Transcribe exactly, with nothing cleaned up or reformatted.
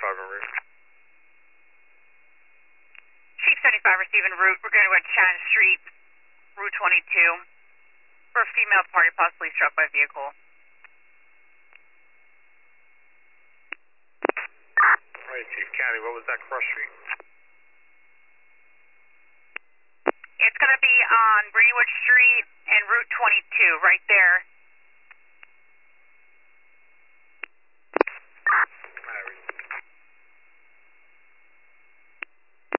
seventy-five en route. Chief seventy-five receiving route. We're going to go to China Street, Route twenty-two, for a female party possibly struck by vehicle. Alright, Chief County, what was that cross street? It's going to be on Greenwood Street and Route twenty-two, right there.